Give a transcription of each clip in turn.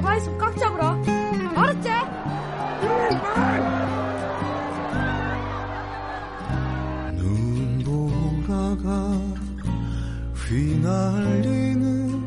가만히 있으면 꽉 잡으라. 알았지? 눈보라가 휘날리는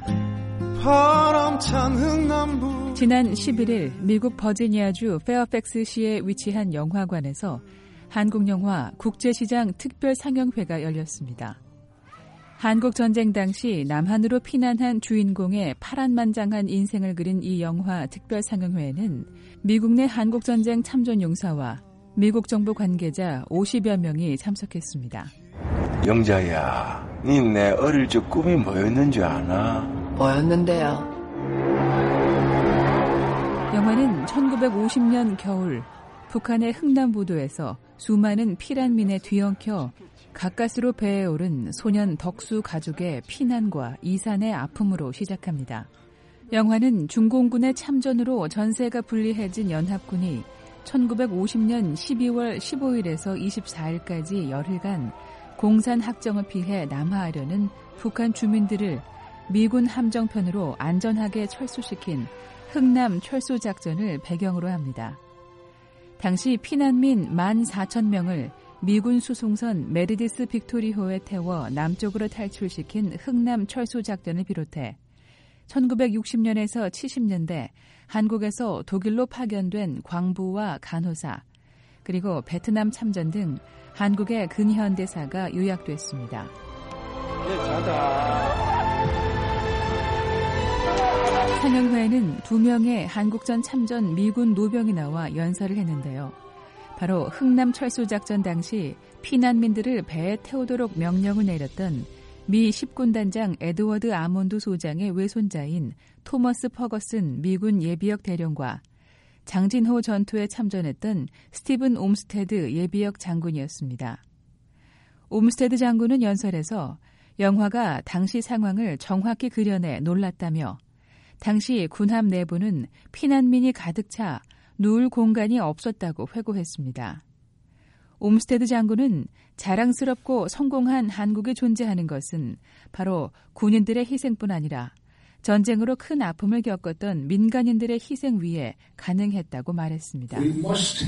바람찬 흥남부. 지난 11일 미국 버지니아주 페어팩스시에 위치한 영화관에서 한국영화 국제시장 특별상영회가 열렸습니다. 한국전쟁 당시 남한으로 피난한 주인공의 파란만장한 인생을 그린 이 영화 특별상영회에는 미국 내 한국전쟁 참전용사와 미국 정부 관계자 50여 명이 참석했습니다. 영자야, 니 내 어릴 적 꿈이 뭐였는 줄 아나? 뭐였는데요? 영화는 1950년 겨울 북한의 흥남부도에서 수많은 피난민에 뒤엉켜 가까스로 배에 오른 소년 덕수 가족의 피난과 이산의 아픔으로 시작합니다. 영화는 중공군의 참전으로 전세가 분리해진 연합군이 1950년 12월 15일에서 24일까지 열흘간 공산 학정을 피해 남하하려는 북한 주민들을 미군 함정편으로 안전하게 철수시킨 흥남 철수작전을 배경으로 합니다. 당시 피난민 14,000명을 미군 수송선 메리디스 빅토리호에 태워 남쪽으로 탈출시킨 흥남 철수작전을 비롯해 1960년에서 70년대 한국에서 독일로 파견된 광부와 간호사, 그리고 베트남 참전 등 한국의 근현대사가 요약됐습니다. 상영회에는 2명의 한국전 참전 미군 노병이 나와 연설을 했는데요. 바로 흥남 철수작전 당시 피난민들을 배에 태우도록 명령을 내렸던 미 10군단장 에드워드 아몬드 소장의 외손자인 토머스 퍼거슨 미군 예비역 대령과 장진호 전투에 참전했던 스티븐 옴스테드 예비역 장군이었습니다. 옴스테드 장군은 연설에서 영화가 당시 상황을 정확히 그려내 놀랐다며 당시 군함 내부는 피난민이 가득 차 누울 공간이 없었다고 회고했습니다. 옴스테드 장군은 자랑스럽고 성공한 한국이 존재하는 것은 바로 군인들의 희생뿐 아니라 전쟁으로 큰 아픔을 겪었던 민간인들의 희생 위에 가능했다고 말했습니다. We must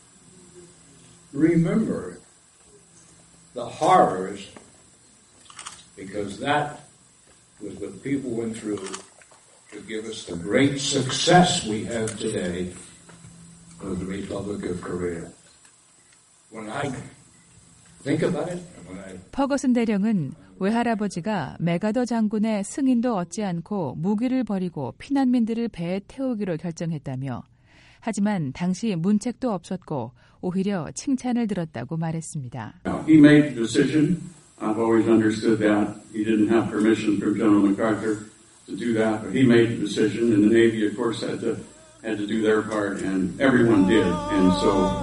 remember the horrors because that was what people went through to give us the great success we have today of the Republic of Korea. When I think about it, 퍼거슨 대령은 외할아버지가 메가더 장군의 승인도 얻지 않고 무기를 버리고 피난민들을 배에 태우기로 결정했다며 하지만 당시 문책도 없었고 오히려 칭찬을 들었다고 말했습니다. He made the decision. I've always understood that. He didn't have permission from General MacArthur to do that, but he made the decision and the Navy of course had to do their part and everyone did. And so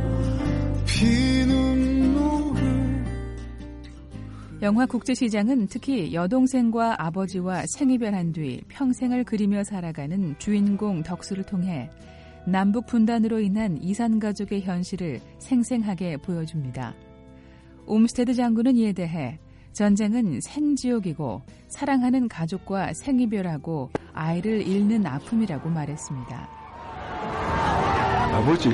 영화 국제시장은 특히 여동생과 아버지와 생이별한 뒤 평생을 그리며 살아가는 주인공 덕수를 통해 남북 분단으로 인한 이산 가족의 현실을 생생하게 보여줍니다. 옴스테드 장군은 이에 대해 전쟁은 생지옥이고 사랑하는 가족과 생이별하고 아이를 잃는 아픔이라고 말했습니다. 아버지,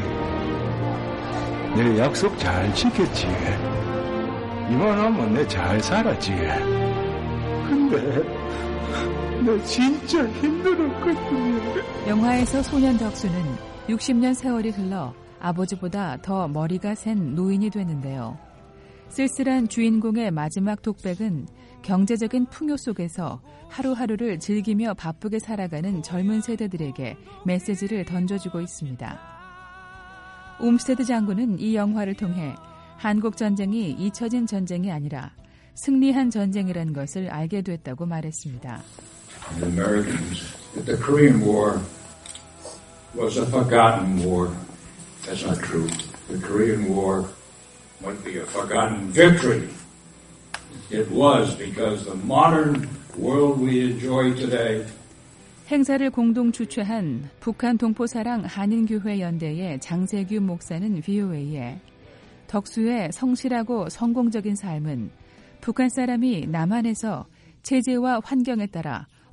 내 약속 잘 지켰지. 이만하면 내 잘 살았지. 근데 내 진짜 힘들었거든요. 영화에서 소년 덕수는 60년 세월이 흘러 아버지보다 더 머리가 센 노인이 되는데요. 쓸쓸한 주인공의 마지막 독백은 경제적인 풍요 속에서 하루하루를 즐기며 바쁘게 살아가는 젊은 세대들에게 메시지를 던져주고 있습니다. 옴스테드 장군은 이 영화를 통해 한국 전쟁이 잊혀진 전쟁이 아니라 승리한 전쟁이라는 것을 알게 됐다고 말했습니다. The Americans that the Korean War was a forgotten war. That's not true. The Korean War might be a forgotten victory. It was because the modern world we enjoy today. 행사를 공동 주최한 북한 동포사랑 한인교회 연대의 장세규 목사는 VOA에 덕수의 성실하고 성공적인 삶은 북한 사람이 남한에서 체제와 환경에 따라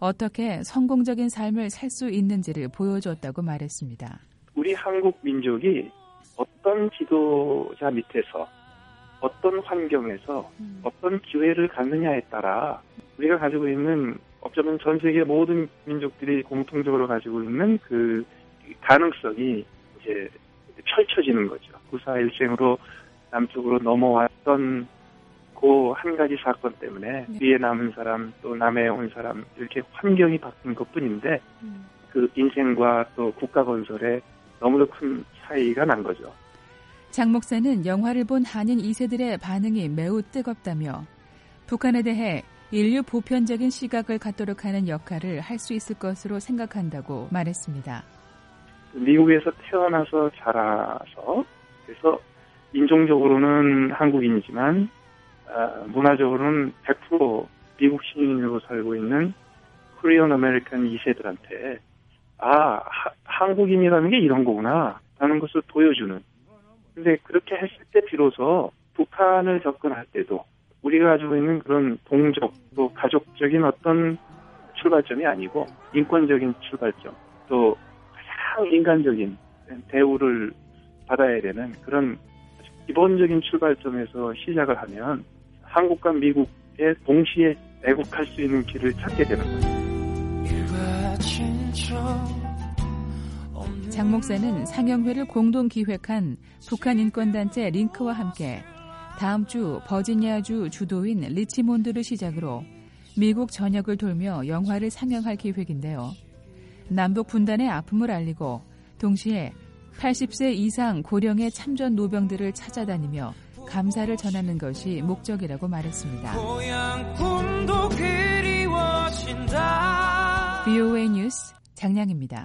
어떻게 성공적인 삶을 살 수 있는지를 보여줬다고 말했습니다. 우리 한국 민족이 어떤 지도자 밑에서 어떤 환경에서 어떤 기회를 갖느냐에 따라 우리가 가지고 있는 어쩌면 전 세계 모든 민족들이 공통적으로 가지고 있는 그 가능성이 이제 펼쳐지는 거죠. 9.4일생으로 남쪽으로 넘어왔던 그 한 가지 사건 때문에 위에 남은 사람 또 남해 온 사람 이렇게 환경이 바뀐 것뿐인데 그 인생과 또 국가 건설에 너무도 큰 차이가 난 거죠. 장 목사는 영화를 본 한인 2세들의 반응이 매우 뜨겁다며 북한에 대해 인류 보편적인 시각을 갖도록 하는 역할을 할 수 있을 것으로 생각한다고 말했습니다. 미국에서 태어나서 자라서 그래서 인종적으로는 한국인이지만 문화적으로는 100% 미국 시민으로 살고 있는 코리안 아메리칸 2세들한테 한국인이라는 게 이런 거구나 라는 것을 보여주는. 근데 그렇게 했을 때 비로소 북한을 접근할 때도 우리가 가지고 있는 그런 동족 또 가족적인 어떤 출발점이 아니고 인권적인 출발점 또 가장 인간적인 대우를 받아야 되는 그런 기본적인 출발점에서 시작을 하면 한국과 미국에 동시에 애국할 수 있는 길을 찾게 되는 거죠. 장 목사는 상영회를 공동 기획한 북한 인권단체 링크와 함께 다음 주 버지니아주 주도인 리치몬드를 시작으로 미국 전역을 돌며 영화를 상영할 계획인데요. 남북 분단의 아픔을 알리고 동시에 80세 이상 고령의 참전 노병들을 찾아다니며 감사를 전하는 것이 목적이라고 말했습니다. VOA 뉴스 장량입니다.